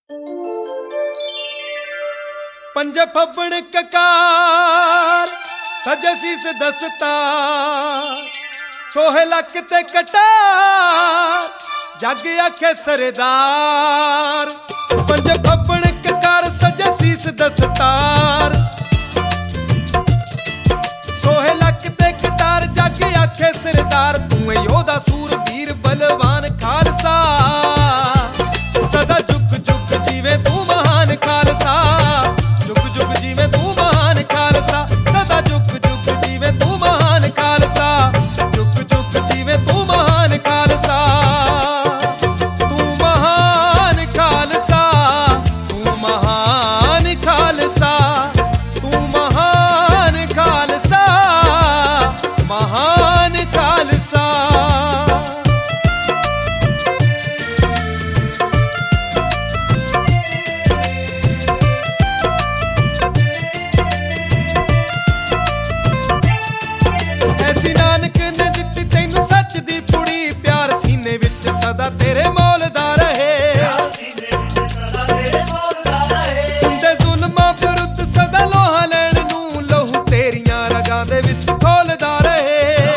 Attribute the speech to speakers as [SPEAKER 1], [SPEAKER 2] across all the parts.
[SPEAKER 1] पंजे फब्बण ककार सजे सीस दस्तार सोहे लक ते कटार जग आखे सरदार। पंजे फब्बण ककार सजे सीस दस्तार सोहे लक ते कटार जग आखे सरदार। तू योधा सूर वीर बलवान खालसा सदा जुग जुग जीवे तू महान खालसा। जुग जुग जीवे तू महान खालसा सदा जुग जुग जीवे तू महान खालसा। जुग जुग जीवे तू महान खालसा। तू महान खालसा तू महान खालसा तू महान खालसा महान खालसा। ऐसी नानक ने दित्ती तैनू सच दी पुड़ी प्यार सीने विच सदा तेरे मौलदा रहे। तुंदे जुल्मां विरुद्ध सदा लोहा लैण नू लहू तेरियां रगां दे विच खोलदा रहे।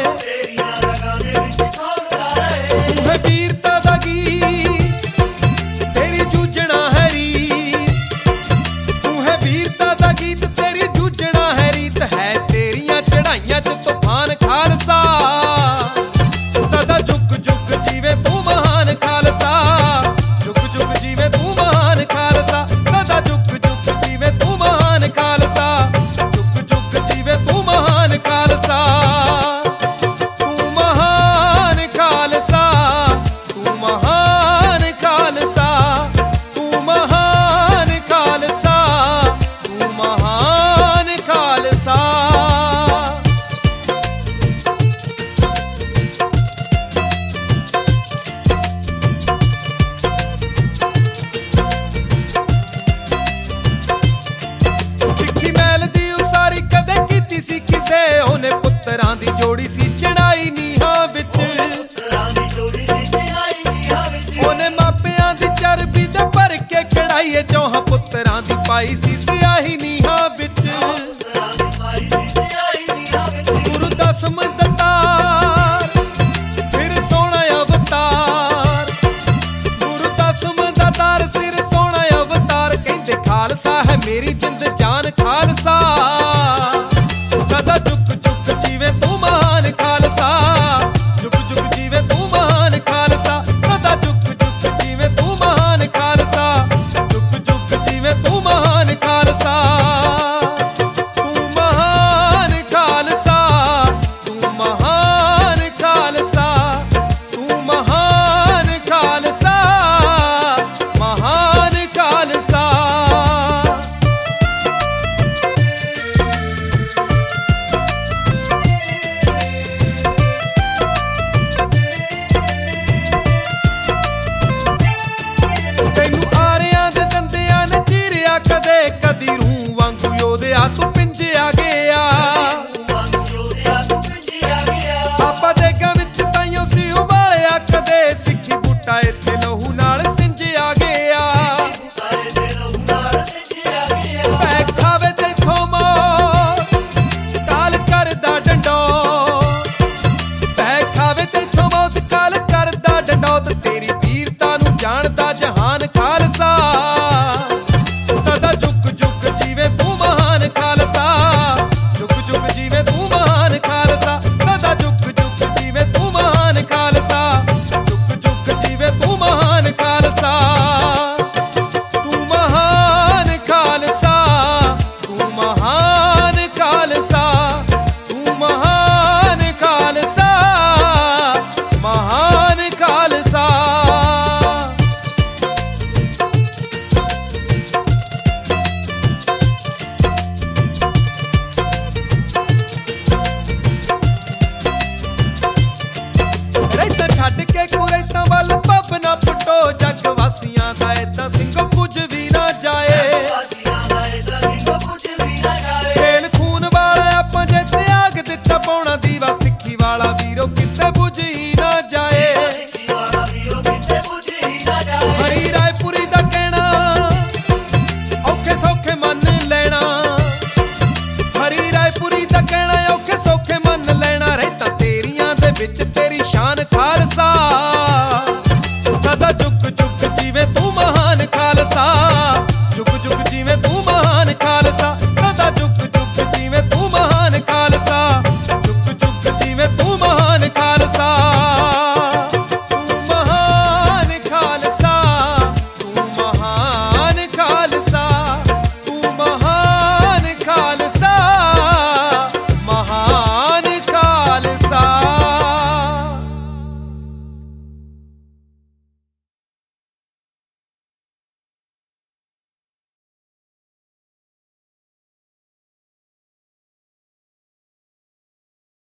[SPEAKER 1] तू है वीरता दा गीत तेरी जूझना है रीत। तू है वीरता दा गीत तेरी जूझना है रीत। है तेरियां चढ़ाइयां च तूफान खालसा सदा जुग जुग जीवे तू महान खालसा। जुग जुग जीवे तू महान खालसा सदा जुग जुग जीवे तू महान खालसा। जुग जुग जीवे तू महान खालसा। तू महान खालसा तू महान खालसा तू महान खालसा तू महान खालसा। सिੱਖੀ ਮਹਿਲ ਦੀ ਉਸਾਰੀ ਕਦੇ ਕੀਤੀ ਸੀ ਕਿਸੇ ਉਹਨੇ ਪੁੱਤਰਾਂ ਦੀ ਜੋੜੀ ਸੀ ਚੜਾਈ ਨੀਹਾਂ ਵਿੱਚ। ਉਹਨੇ ਮਾਪਿਆਂ ਦੀ ਚਰਬੀ ਤੇ ਭਰ ਕੇ ਕੜਾਈ ਚੌਹਾਂ ਪੁੱਤਰਾਂ ਦੀ ਪਾਈ ਸੀ ਸਿਆਹੀ ਨੀਹਾਂ ਵਿੱਚ। ਗੁਰੂ ਦਸਮ ਦਤਾਰ ਸਿਰ ਸੋਹਣਾ ਅਵਤਾਰ। ਗੁਰੂ ਦਸਮ ਦਤਾਰ ਸਿਰ ਸੋਹਣਾ ਅਵਤਾਰ। ਕਹਿੰਦੇ ਖਾਲਸਾ ਹੈ ਮੇਰੀ ਜਿੰਦ ਜਾਨ ਖਾਲਸਾ ਸਦਾ ਜੁਗ ਜੁਗ ਜੀਵੇ ਤੂੰ ਮਹਾਨ ਖਾਲਸਾ। ਜੁਗ ਜੁਗ ਜੀਵੇ ਤੂੰ ਮਹਾਨ ਖਾਲਸਾ ਸਦਾ ਜੁਗ ਜੁਗ ਜੀਵੇ ਤੂੰ ਮਹਾਨ ਖਾਲਸਾ। ਜੁਗ ਜੁਗ ਜੀਵੇ ਤੂੰ ਮਹਾਨ ਖਾਲਸਾ। ਤੂੰ ਮਹਾਨ ਖਾਲਸਾ ਤੂੰ ਮਹਾਨ ਖਾਲਸਾ ਤੂੰ ਮਹਾਨ ਖਾਲਸਾ ਮਹਾਨ ਖਾਲਸਾ। ਤੈਨੂੰ ਆਰਿਆਂ ਦੇ ਦੰਦਿਆਂ ਨੇ ਚੀਰਿਆ ਕਦੇ ਕਦੀ ਰੂਹ ਵਾਂਗੂ ਯੋਧਿਆ ਤੂੰ ਪਿੰਜਿਆ ਗਿਆ। ਪਾਪਾ ਦੇ ਗਾਂ ਵਿੱਚ ਤਾਈਓ ਸੀ ਉਬਾਲਿਆ ਕਦੇ ਸਿੱਖੀ ਬੂਟਾ ਇੱਥੇ ਲਹੂ ਨਾਲ ਸਿੰਜਿਆ ਗਿਆ। ਪੈ ਖਾਵੇ ਤੈਥੋਂ ਮੌਤ ਕਾਲ ਕਰਦਾ ਡੰਡੌਤ। ਪੈ ਖਾਵੇ ਤੈਥੋਂ ਮੌਤ ਕਾਲ ਕਰਦਾ ਡੰਡੌਤ। ਤੇਰੀ ਵੀਰਤਾ ਨੂੰ ਜਾਣਦਾ ਜਹਾਨ ਖਾਲਸਾ।